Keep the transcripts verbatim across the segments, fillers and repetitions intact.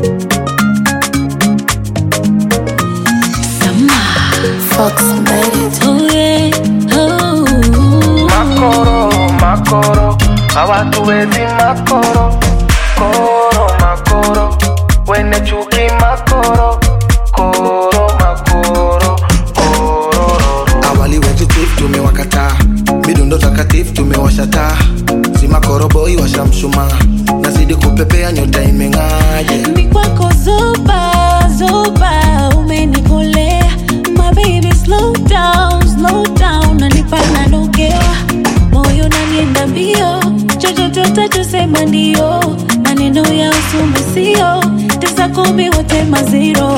Fox made it. Oh yeah, oh. Makoro, makoro, hawatuwezi makoro. Koro, makoro, wene chuki makoro. Koro, makoro, koro. Awali wetu tif tumewakataa, midundo takatifu tumewashataa. Si makoro boy washamshuma, nazidi kupepea nyota imeng'aje. Mikwako zoba, zoba, umenikolea. My baby slow down, slow down, nanipa nanogewa. Moyo nanienda mbio, chochote utachosema ndio. Maneno ya usume sio, tisa kumi wote maziro.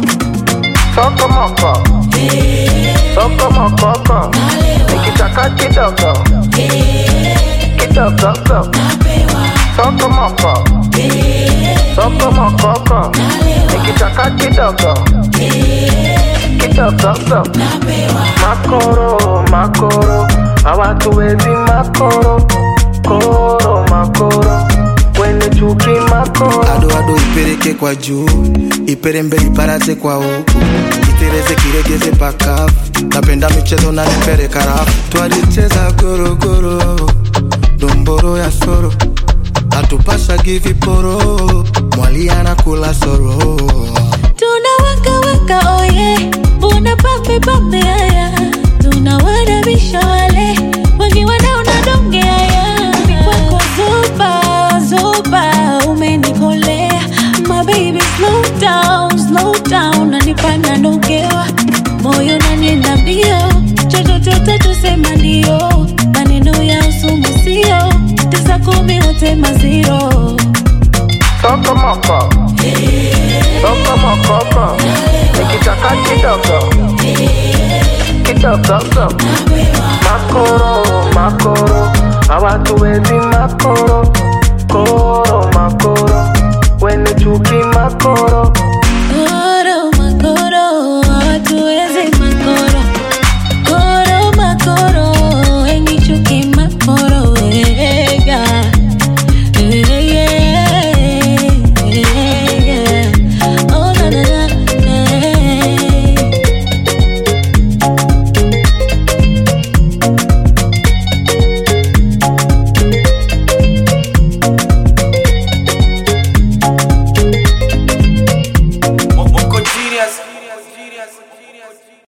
Soko moko, soko mokoko, nikitaka kidogo, kidogo go. Soko moko, soko mokoko, nikitaka kidogo, kidogo go. Makoro, makoro, hawatuwezi makoro. Koro, makoro, wene chuki makoro. Ado ado ipereke kwa juu, iperembe iparate kwa huku. Itereze kiregeze pakafu, napenda michezo na nipere karafu. Twalicheza goro goro, domboro ya soro. Atupasha givi poro, mwali anakula soro. Tuna waka waka oye, buna pambe pambe haya. Tuna wadabisha wale, wagi wanaona donge haya. Mikwako zoba, zoba, umenikolea. My baby slow down, slow down, nanipa nanogewa. Moyo nanienda mbio, chochote utachosema ndio. Maneno ya usumu sio, tisa kumi wote maziro. Soko moko, soko mokoko, nikitaka kidogo, kidogo go. Makoro, makoro, hawatuwezi makoro.